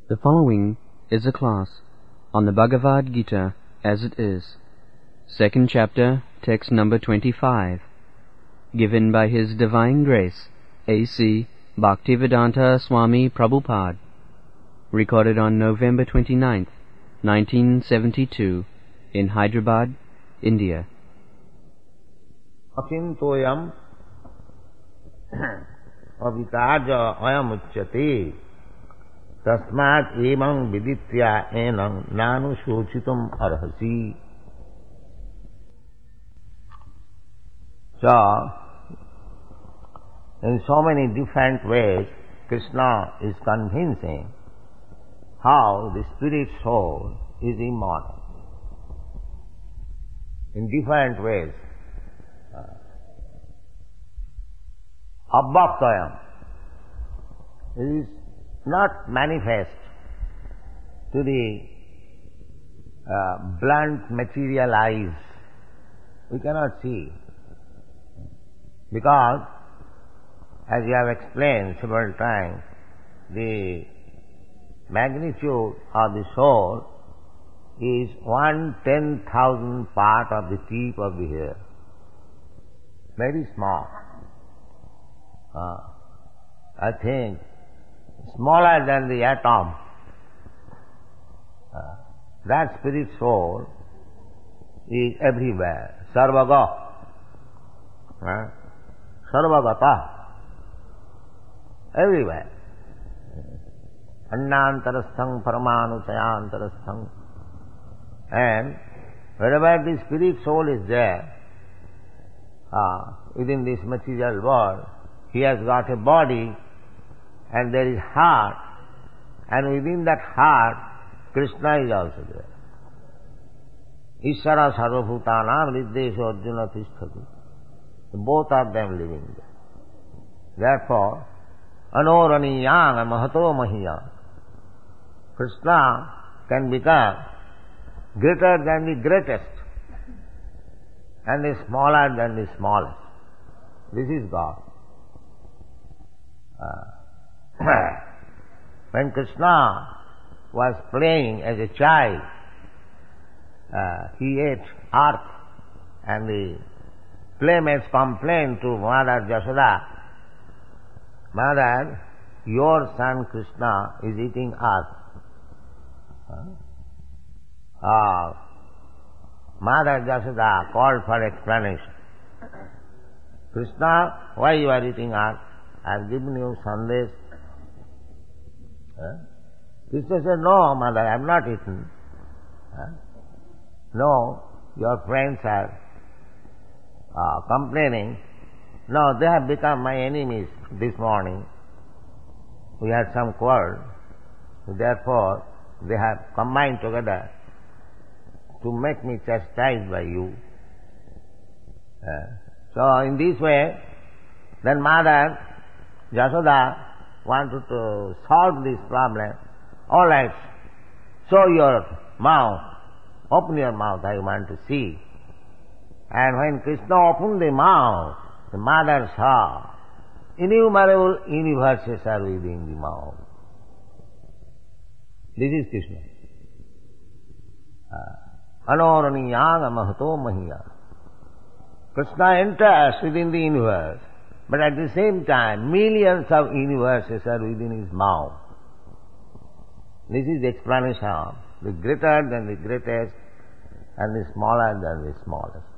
The following is a class on the Bhagavad Gita as it is, second chapter, text number 25, given by His Divine Grace, A.C. Bhaktivedanta Swami Prabhupada, recorded on November 29th, 1972, in Hyderabad, India. Acintoyam avitaja ayam uchyate tasmat emang viditya enam nanu shochitam arhasi. So, in so many different ways, Krishna is convincing how the spirit soul is immortal. In different ways. Abbhaktayam is not manifest to the blunt material eyes. We cannot see. Because, as you have explained several times, the magnitude of the soul is 1/10,000th part of the tip of the hair. Very small. I think smaller than the atom. That spirit soul is everywhere. Sarvaga. Sarvagata. Everywhere. Annantarasthang paramanusayantarasthang. And wherever the spirit soul is there, within this material world, he has got a body and there is heart, and within that heart, Krishna is also there. Ishvara sarvabhutanam riddeshu arjuna tisthati. Both of them living there. Therefore, anoraniyang mahato mahiyang. Krishna can become greater than the greatest and the smaller than the smallest. This is God. When Krishna was playing as a child, he ate earth, and the playmates complained to Mother Yashoda, Mother, your son Krishna is eating earth. Mother Yashoda called for explanation. Krishna, why you are eating earth? I have given you sandesh. Krishna said, no, mother, I have not eaten. No, your friends are complaining. No, they have become my enemies this morning. We had some quarrel. Therefore, they have combined together to make me chastised by you. So, in this way, then Mother Yashoda wanted to solve this problem. All right, show your mouth, open your mouth, I want to see. And when Krishna opened the mouth, the mother saw innumerable universes are within the mouth. This is Krishna. Anoraniyang mahato mahiya. Krishna enters within the universe, but at the same time, millions of universes are within his mouth. This is the explanation, the greater than the greatest and the smaller than the smallest.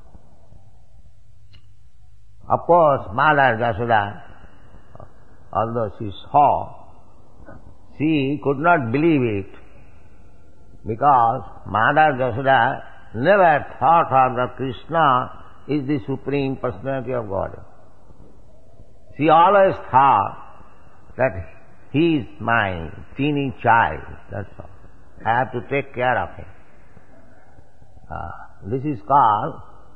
Of course, Mother Yashoda, although she saw, she could not believe it, because Mother Yashoda never thought of that Krishna is the Supreme Personality of God. She always thought that he is my teeny child, that's all. I have to take care of him. This is called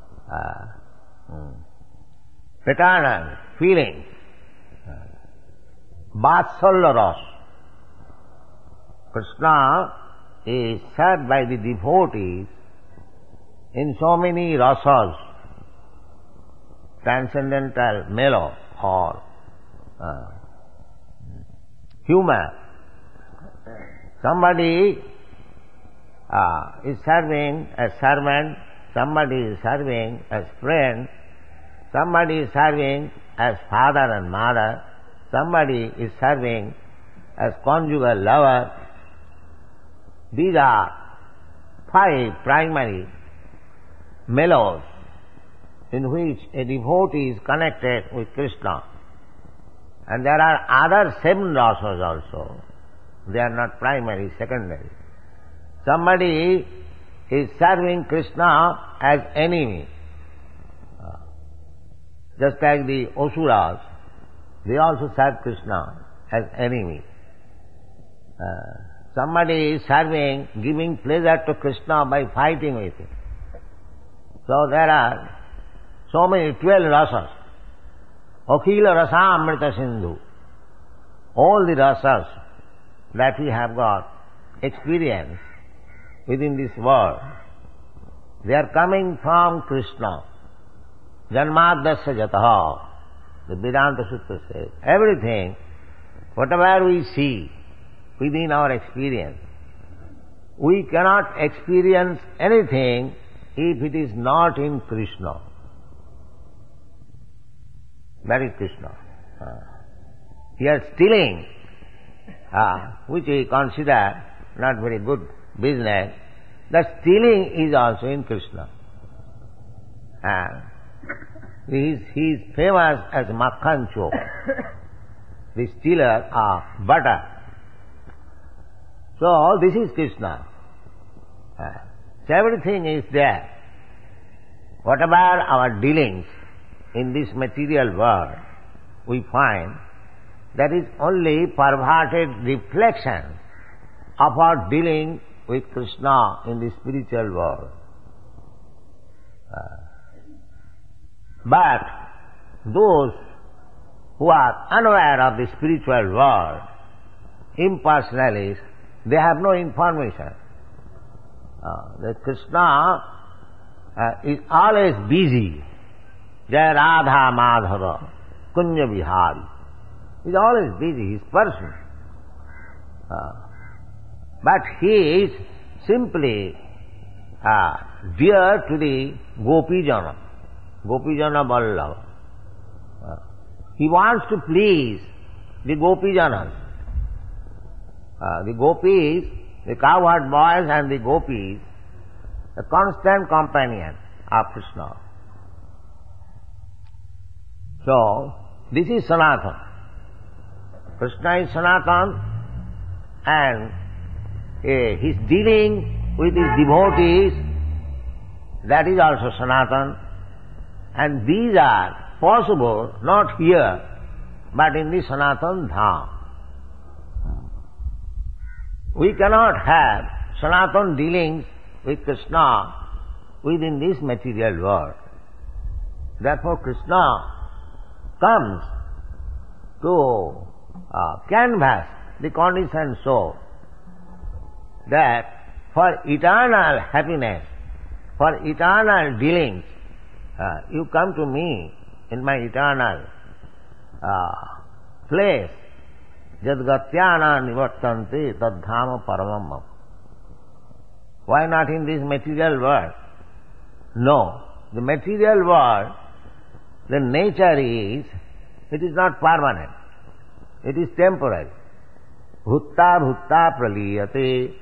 paternal feelings, Vatsalya Rasa. Krishna is served by the devotees in so many rasas, transcendental mellow or humor, Somebody is serving as servant, somebody is serving as friend, somebody is serving as father and mother, somebody is serving as conjugal lover. These are 5 primary mellows in which a devotee is connected with Krishna. And there are other 7 rasas also. They are not primary, secondary. Somebody is serving Krishna as enemy. Just like the Asuras, they also serve Krishna as enemy. Somebody is serving, giving pleasure to Krishna by fighting with him. So there are so many 12 rasas. Akhila rasa amrita sindhu. All the rasas that we have got experience within this world, they are coming from Krishna. Janmadasya jataha. The Vedanta Sutra says, everything, whatever we see within our experience, we cannot experience anything if it is not in Krishna. That is Krishna. Here stealing, which we consider not very good business, the stealing is also in Krishna. He is famous as Makhan Chor, the stealer of butter. So this is Krishna. So everything is there. Whatever our dealings in this material world, we find that is only perverted reflection of our dealing with Krishna in the spiritual world. But those who are unaware of the spiritual world, impersonalists, they have no information. That Krishna is always busy. Jai Radha Madhava Kunja Vihari. He is always busy, he is person. But he is simply dear to the Gopijana, Gopijana Vallabha. He wants to please the Gopijanas. The gopis, the cowherd boys and the gopis, the constant companion of Krishna. So, this is Sanatana. Krishna is Sanatana, and his dealing with his devotees, that is also Sanatana. And these are possible not here, but in the Sanatana Dham. We cannot have Sanatana dealings with Krishna within this material world. Therefore Krishna comes to canvass the conditioned soul that for eternal happiness, for eternal dealings, you come to me in my eternal place. Jadgatyana nivartante tadhama paramam. Why not in this material world? No. The material world, the nature is, it is not permanent. It is temporary. Bhutta bhutta praliyate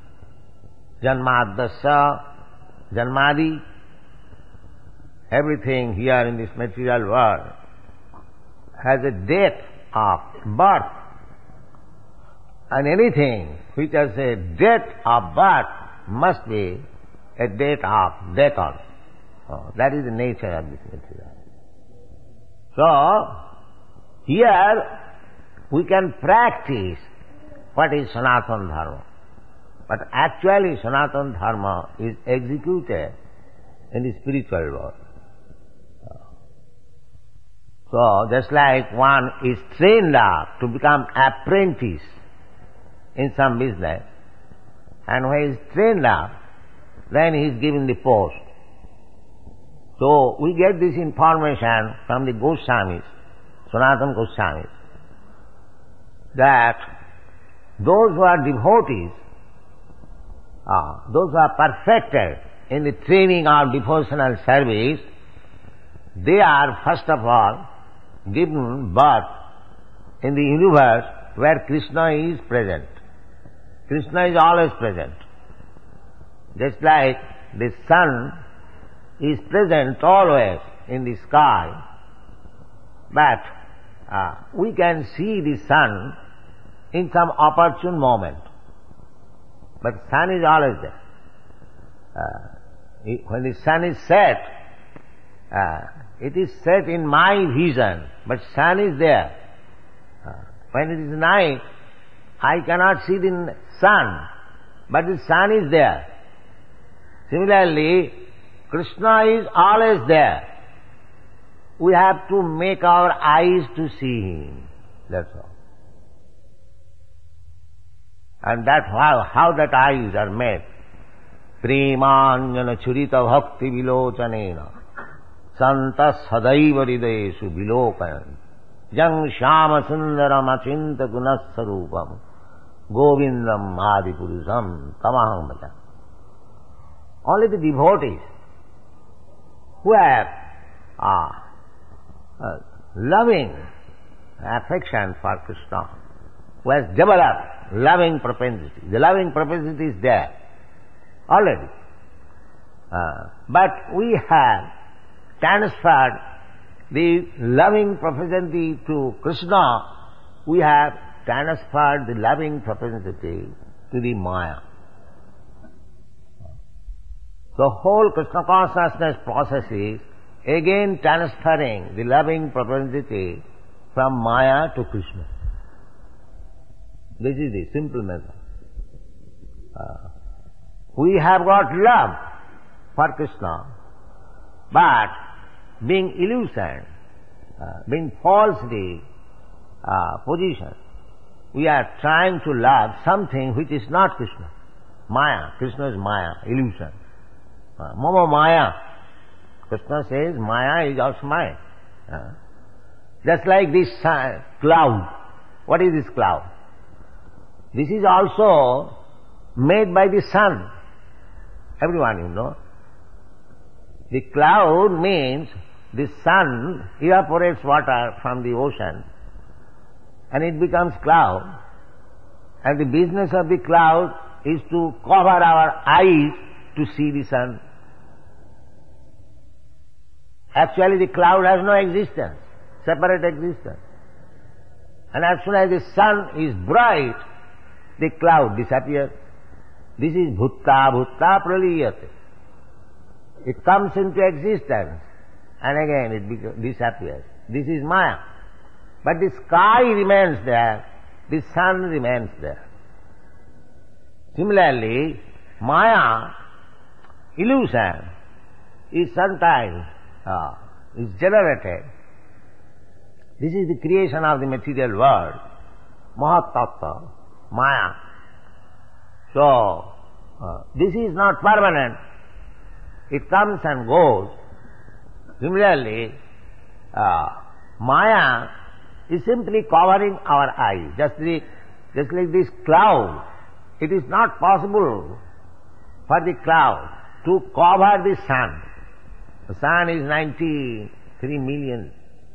janmadasya janmadi. Everything here in this material world has a date of birth. And anything which has a date of birth must be a date of death also. That is the nature of this material. So, here we can practice what is Sanatana Dharma. But actually Sanatana Dharma is executed in the spiritual world. So, just like one is trained up to become apprentice in some business, and when he is trained up, then he is given the post. So, we get this information from the Goswamis, Sanatana Goswamis, that those who are devotees, those who are perfected in the training of devotional service, they are first of all given birth in the universe where Krishna is present. Krishna is always present. Just like the sun is present always in the sky, but we can see the sun in some opportune moment. But sun is always there. When the sun is set, it is set in my vision, but sun is there. When it is night, I cannot see the sun, but the sun is there. Similarly, Krishna is always there. We have to make our eyes to see Him. That's all. And that's how that eyes are made. Premanjana churita bhakti vilochanena santa sadaiva hridayesu vilokayan jang shama sundaram achinta gunasarupam govindam adipurusam tamaham bhaja. Only the devotees who have loving affection for Krishna, who has developed loving propensity. The loving propensity is there already. But we have transferred the loving propensity to Krishna. We have transferred the loving propensity to the Maya. The whole Krishna consciousness process is again transferring the loving propensity from Maya to Krishna. This is the simple method. We have got love for Krishna, but being illusioned, being falsely positioned, we are trying to love something which is not Krishna. Maya. Krishna is Maya, illusion. Mama Maya. Krishna says Maya is also mine. Just like this cloud. What is this cloud? This is also made by the sun. Everyone you know. The cloud means the sun evaporates water from the ocean and it becomes cloud. And the business of the cloud is to cover our eyes to see the sun. Actually the cloud has no existence, separate existence. And as soon as the sun is bright, the cloud disappears. This is bhutta praliyate. It comes into existence and again it disappears. This is Maya. But the sky remains there, the sun remains there. Similarly, Maya, illusion, is sometimes is generated. This is the creation of the material world, Mahatattva, Maya. So, this is not permanent. It comes and goes. Similarly, Maya is simply covering our eyes. Just like this cloud, it is not possible for the cloud to cover the sun. The sun is 93 million,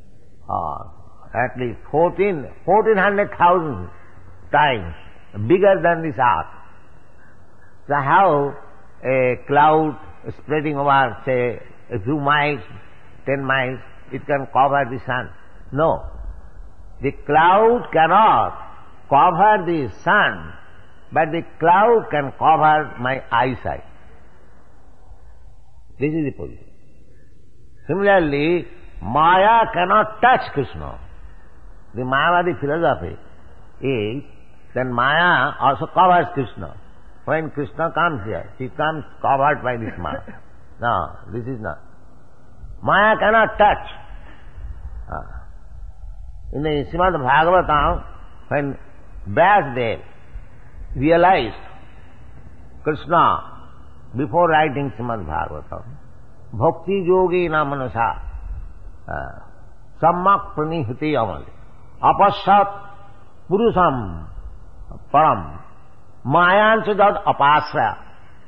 at least 1400,000 times bigger than this earth. So how a cloud spreading over, say, a few miles, 10 miles, it can cover the sun? No. The cloud cannot cover the sun, but the cloud can cover my eyesight. This is the position. Similarly, Maya cannot touch Krishna. The Mayavadi philosophy is that Maya also covers Krishna. When Krishna comes here, he comes covered by this Maya. No, this is not. Maya cannot touch. In the Srimad Bhagavatam, when Vyasadeva realized Krishna before writing Srimad Bhagavatam, Bhakti yogi na manasa sammak pranihati amali apashat purusam param. Mayansha jad apasya.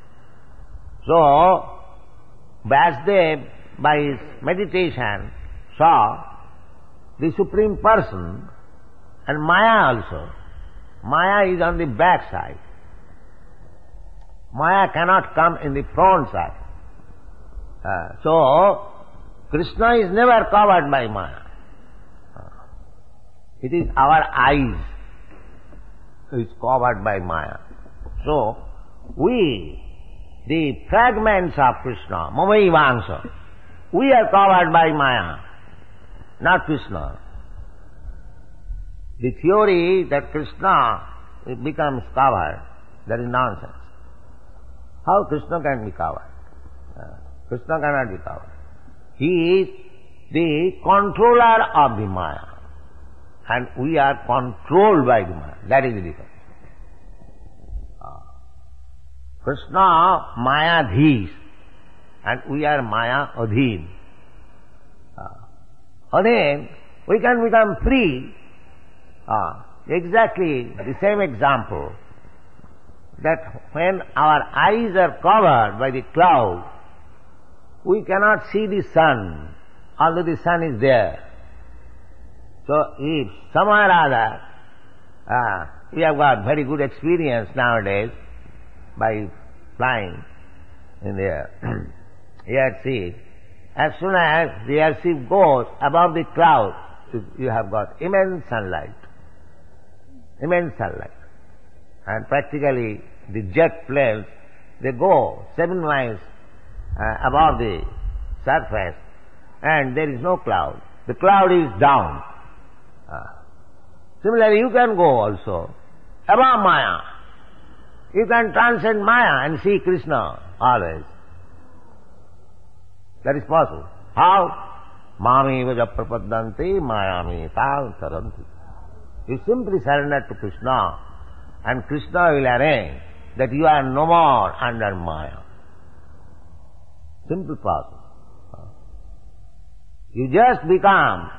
So, Vasudev, by his meditation, saw the Supreme Person and Maya also. Maya is on the back side. Maya cannot come in the front side. So, Krishna is never covered by Maya. It is our eyes which is covered by Maya. So, we, the fragments of Krishna, Mamaivansha, we are covered by Maya, not Krishna. The theory that Krishna becomes covered, that is nonsense. How Krishna can be covered? Krishna cannot be covered. He is the controller of the Maya, and we are controlled by the Maya. That is the difference. Krishna Mayadhis, and we are Maya Adhin. Adhin, we can become free. Exactly the same example, that when our eyes are covered by the cloud, we cannot see the sun, although the sun is there. So if somewhere or other, we have got very good experience nowadays by flying in the airship. As soon as the airship goes above the clouds, you have got immense sunlight. Immense sunlight. And practically the jet planes, they go 7 miles above the surface, and there is no cloud. The cloud is down. Similarly, you can go also above Maya. You can transcend Maya and see Krishna always. That is possible. How? Mami vaja prapadanti mayami tal taranti. You simply surrender to Krishna, and Krishna will arrange that you are no more under Maya. Simple process. You just become,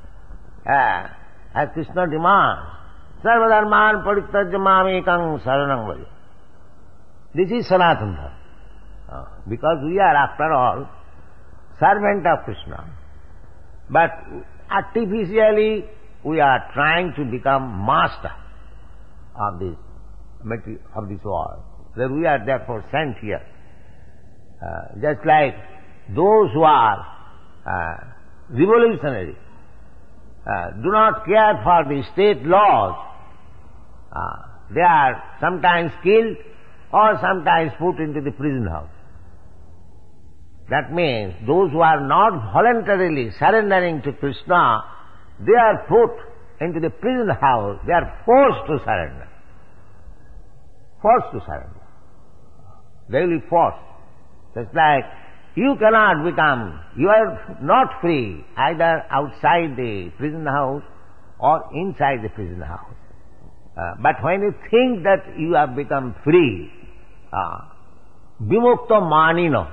as Krishna demands, sarvadharman parityajya mamekam saranam vaja. This is Sanatana Dharma. Because we are, after all, servant of Krishna. But artificially we are trying to become master of this world. That we are therefore sent here. Just like those who are revolutionary, do not care for the state laws. They are sometimes killed or sometimes put into the prison house. That means those who are not voluntarily surrendering to Krishna, they are put into the prison house. They are forced to surrender. Forced to surrender. They will be forced. Just like you cannot become, you are not free either outside the prison house or inside the prison house. But when you think that you have become free, vimukta manino,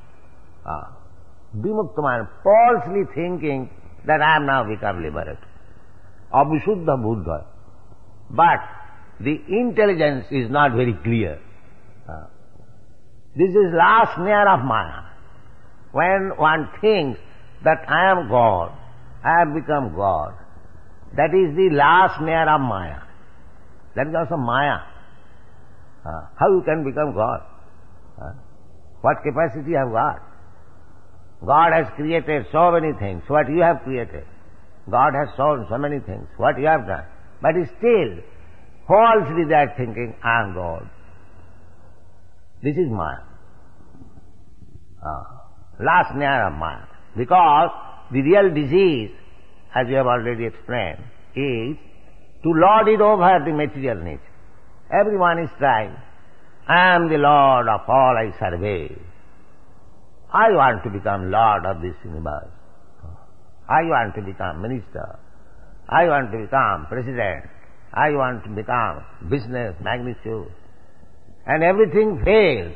vimukta manino, falsely thinking that I am now become liberated. Abhishuddha buddha. But the intelligence is not very clear. This is last snare of Maya. When one thinks that I am God, I have become God, that is the last snare of Maya. That is also Maya. How you can become God? What capacity you have got? God has created so many things. What you have created? God has shown so many things. What you have done? But still, falsely they are thinking, I am God. This is Maya. Last snare of Maya. Because the real disease, as we have already explained, is to lord it over the material nature. Everyone is trying. I am the Lord of all I survey. I want to become Lord of this universe. I want to become minister. I want to become president. I want to become business magnitude. And everything fails.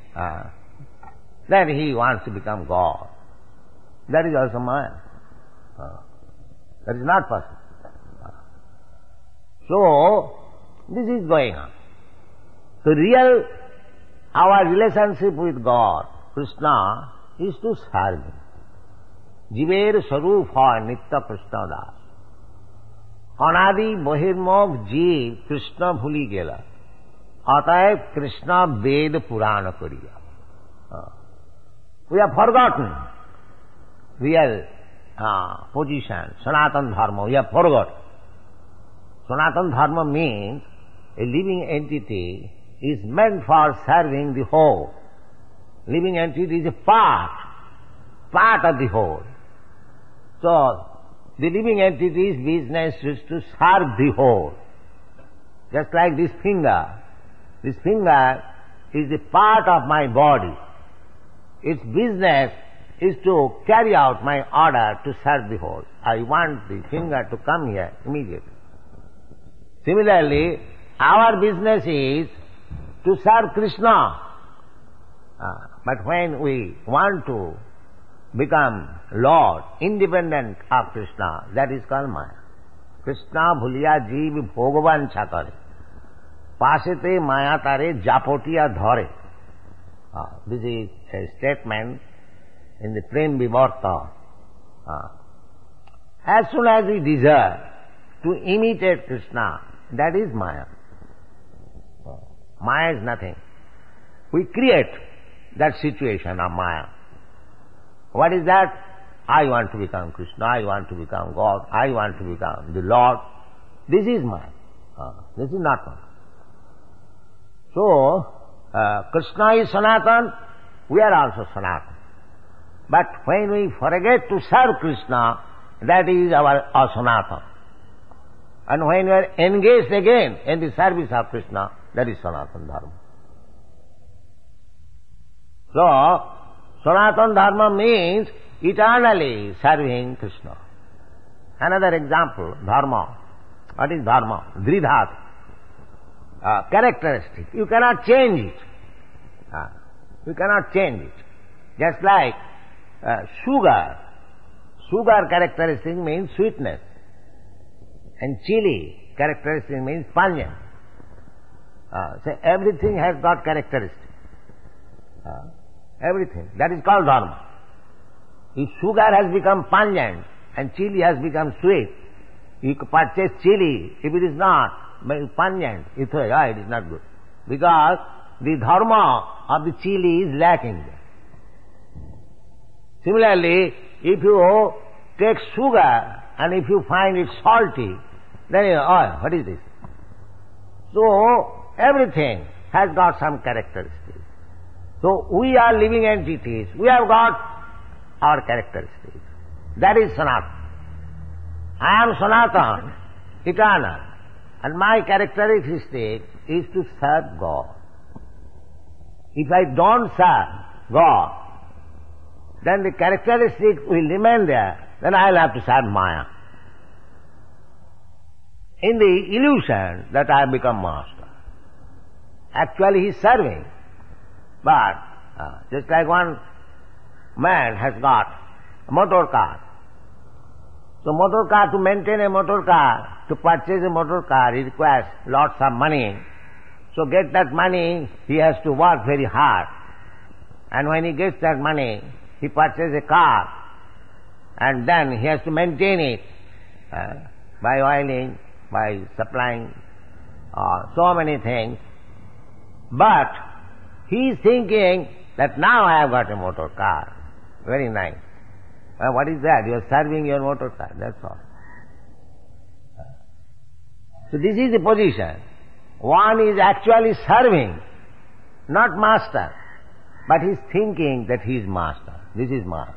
Then he wants to become God. That is also Maya. That is not possible. So, This is going on. So real, our relationship with God, Krishna, is to serve Him. জীবের স্বরূপ হয় নিত্য কৃষ্ণদাস। অনাদি বহির্মুখ জীব কৃষ্ণ ভুলি গেল, অতএব কৃষ্ণ বেদ পুরাণ করিয়া। We have forgotten real position, Sanatana Dharma, we have forgotten. Sanatana Dharma means a living entity is meant for serving the whole. Living entity is a part of the whole. So, the living entity's business is to serve the whole. Just like this finger. This finger is a part of my body. Its business is to carry out my order to serve the whole. I want the finger to come here immediately. Similarly, our business is to serve Krishna. But when we want to become Lord, independent of Krishna, that is called Maya. Krishna bhuliya jeev bhogwan chakare, pasete Maya tare japotiya dhare. This is a statement in the Prem Vivarta. As soon as we desire to imitate Krishna, that is Maya. Maya is nothing. We create that situation of Maya. What is that? I want to become Krishna, I want to become God, I want to become the Lord. This is Maya. This is not Maya. So, Krishna is Sanatan, we are also Sanatan. But when we forget to serve Krishna, that is our asanatan. And when we are engaged again in the service of Krishna, that is Sanatana Dharma. So, Sanatana Dharma means eternally serving Krishna. Another example, dharma. What is dharma? Dridhat. Characteristic. You cannot change it. You cannot change it. Just like sugar. Sugar characteristic means sweetness. And chili characteristic means pungent. So everything has got characteristic. Everything. That is called dharma. If sugar has become pungent and chili has become sweet, you purchase chili. If it is not pungent, you say, it is not good. Because the dharma of the chili is lacking there. Similarly, if you take sugar and if you find it salty, then you know, what is this? So, everything has got some characteristics. So, we are living entities. We have got our characteristics. That is Sanatana. I am Sanatana, eternal. And my characteristic is to serve God. If I don't serve God, then the characteristic will remain there. Then I will have to serve Maya. In the illusion that I have become master. Actually he is serving. But just like one man has got a motor car. So motor car, to maintain a motor car, to purchase a motor car, he requires lots of money. So get that money, he has to work very hard. And when he gets that money, he purchases a car. And then he has to maintain it by oiling, by supplying so many things. But he is thinking that now I have got a motor car. Very nice. What is that? You are serving your motor car, that's all. So this is the position. One is actually serving, not master. But he is thinking that he is master. This is master.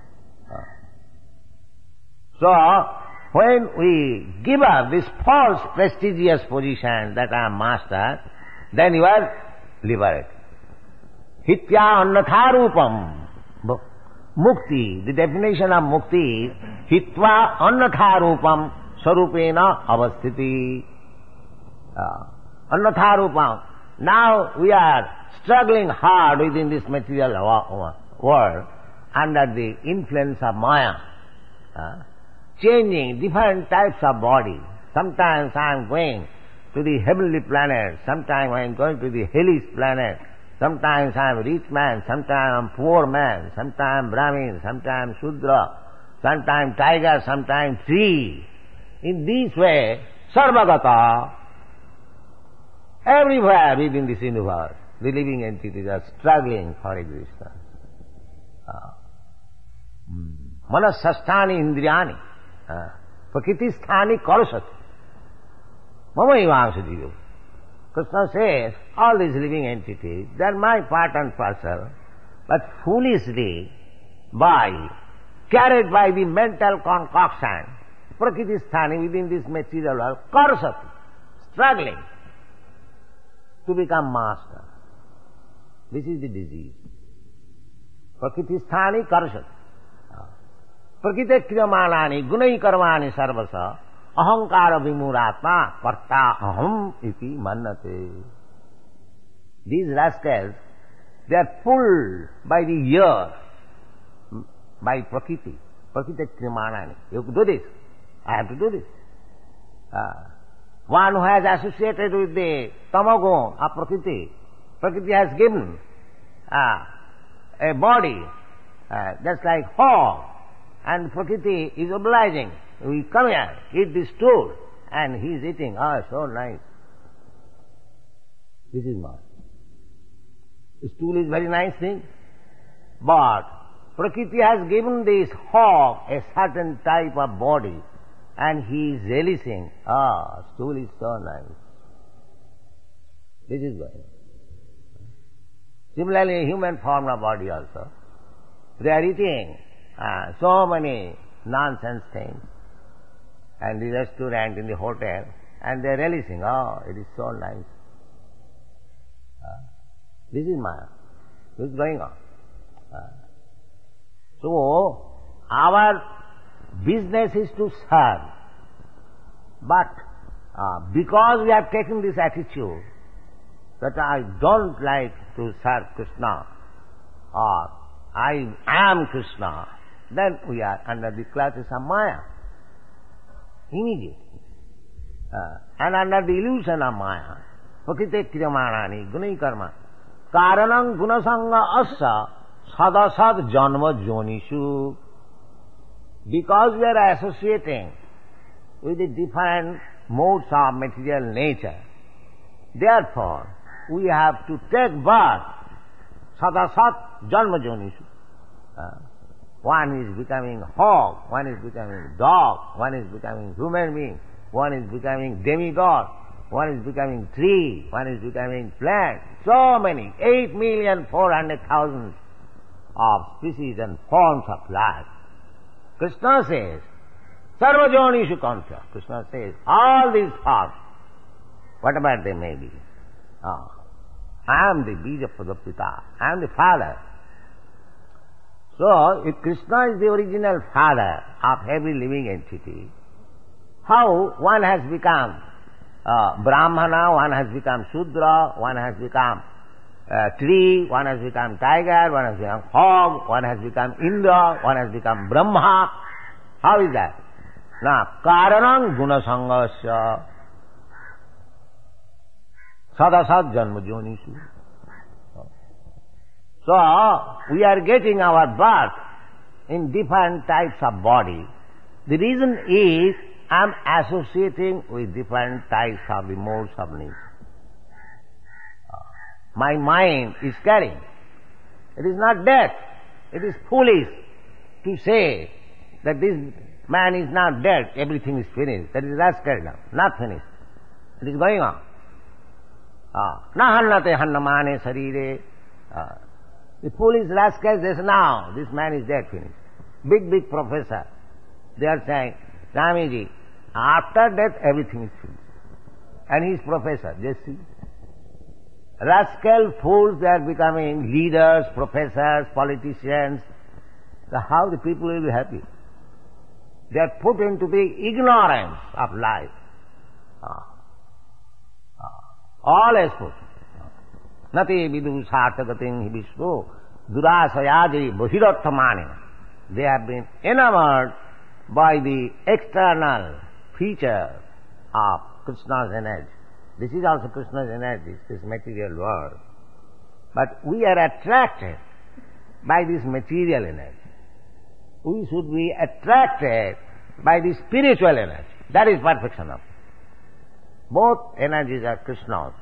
So, when we give up this false prestigious position that I am master, then you are liberated. Hitya annatharupam. Mukti, the definition of mukti is hitva annatharupam sarupena avasthiti. Annatharupam. Now we are struggling hard within this material world under the influence of Maya. Changing different types of body. Sometimes I am going to the heavenly planet, sometimes I am going to the hellish planet, sometimes I am a rich man, sometimes I am poor man, sometimes I am Brahmin, sometimes Shudra, sometimes tiger, sometimes tree. In this way, Sarvagata, everywhere within this universe, the living entities are struggling for existence. Manasasthani indriyani, prakritisthani karasati, mama ivamsadiyo. Krishna says, all these living entities, they are my part and parcel, but foolishly, carried by the mental concoction, prakritisthani within this material world, karasati, struggling to become master. This is the disease. Prakritisthani karasati. Prakriti kriyamanani gunai karmani sarvasa ahankara vimuratma karta aham iti mannate. These rascals, they are pulled by the ear, by prakriti. Prakriti kriyamanani. You do this. I have to do this. One who has associated with the tamagun of prakriti, prakriti has given a body just like hog, and prakriti is obliging. We come here, eat this stool, and he is eating. So nice. This is not. The stool is very nice thing, but prakriti has given this hog a certain type of body, and he is relishing. Stool is so nice. This is going on. Similarly, human form of body also. They are eating so many nonsense things, and the restaurant, in the hotel, and they are relishing. It is so nice. This is Maya. This is going on. So, our business is to serve, but because we have taken this attitude that I don't like to serve Krishna, or I am Krishna, then we are under the clutches of Maya, immediately. And under the illusion of Maya, prakriti kriyamanani gunai karma, karanam gunasanga asa sadasad janma jonishu. Because we are associating with the different modes of material nature, therefore we have to take birth, sadasat janma jonishu. One is becoming hog, one is becoming dog, one is becoming human being, one is becoming demigod, one is becoming tree, one is becoming plant. So many, 8,400,000 of species and forms of life. Krishna says, Sarva jonishu kantya. Krishna says, all these forms, whatever they may be, I am the bija pradapita, I am the father. So, if Krishna is the original father of every living entity, how one has become Brahmana, one has become Shudra, one has become tree, one has become tiger, one has become hog, one has become Indra, one has become Brahma. How is that? Now, karanam gunasangasya sadasad janma jonishu. So, we are getting our birth in different types of body. The reason is, I am associating with different types of the modes of nature. My mind is carrying. It is not dead. It is foolish to say that this man is not dead, everything is finished. That is rascal now, not finished. It is going on. Na hannate hannamane sarire. The foolish rascals, they say, now, this man is dead, finished. Big professor. They are saying, Swamiji, after death, everything is finished. And he is professor, just see. Rascal fools, they are becoming leaders, professors, politicians. So how the people will be happy? They are put into the ignorance of life. All is put. Nati vidu sarthagatin hibishvo durasayadi bhirattamani. They have been enamored by the external feature of Krishna's energy. This is also Krishna's energy, this material world. But we are attracted by this material energy. We should be attracted by the spiritual energy. That is perfection of it. Both energies are Krishna's.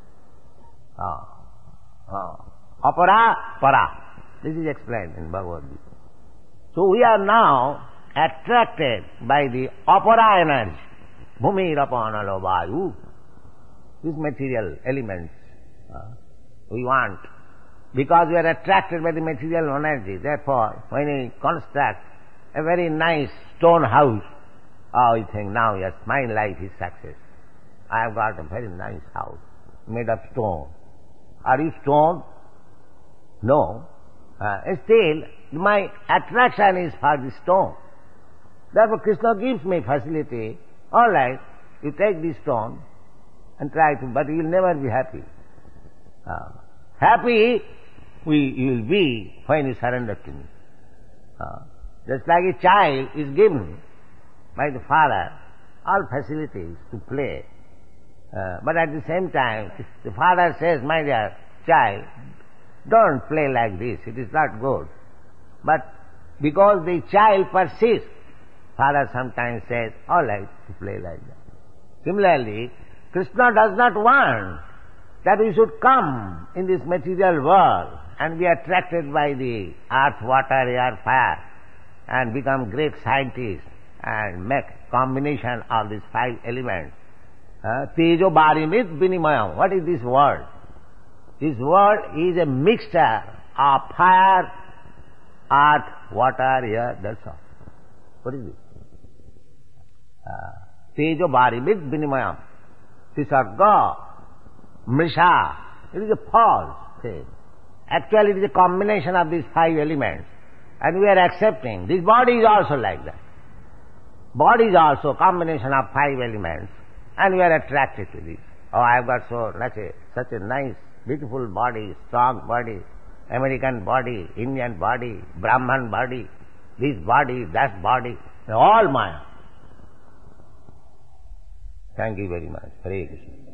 Apara, para. This is explained in Bhagavad Gita. So we are now attracted by the apara energy. Bhumi, rapanalo, vayu. These material elements we want. Because we are attracted by the material energy. Therefore, when we construct a very nice stone house, we think, now yes, my life is success. I have got a very nice house made of stone. Are you stone? No. Still, my attraction is for the stone. Therefore, Krishna gives me facility. All right, you take this stone and try to, but you will never be happy. Happy you will be when you surrender to me. Just like a child is given by the father all facilities to play. But at the same time, the father says, my dear child, don't play like this, it is not good. But because the child persists, father sometimes says, all right, to play like that. Similarly, Krishna does not want that we should come in this material world and be attracted by the earth, water, air, fire and become great scientists and make combination of these five elements. Tejo Barimit Vinimayam. What is this world? This world is a mixture of fire, earth, water, air, that's all. What is it? Tejo Barimit Vinimayam. Tisarga, Mrisha. It is a false thing. Actually, it is a combination of these five elements. And we are accepting. This body is also like that. Body is also a combination of five elements. And we are attracted to this. Oh, I have got such a nice, beautiful body, strong body, American body, Indian body, Brahman body, this body, that body, all Maya. Thank you very much. Hare Krishna.